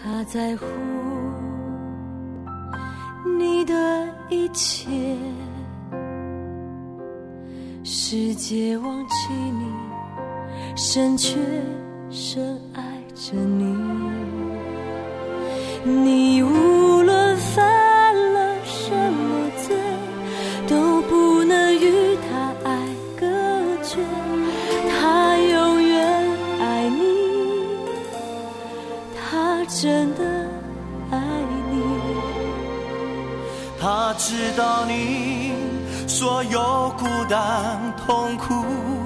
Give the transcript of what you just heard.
他在乎你的一切，世界忘记你，神却深爱着你。你无论犯了什么罪，都不能与他爱隔绝，他永远爱你，他真的爱你。 他知道你所有孤单痛苦，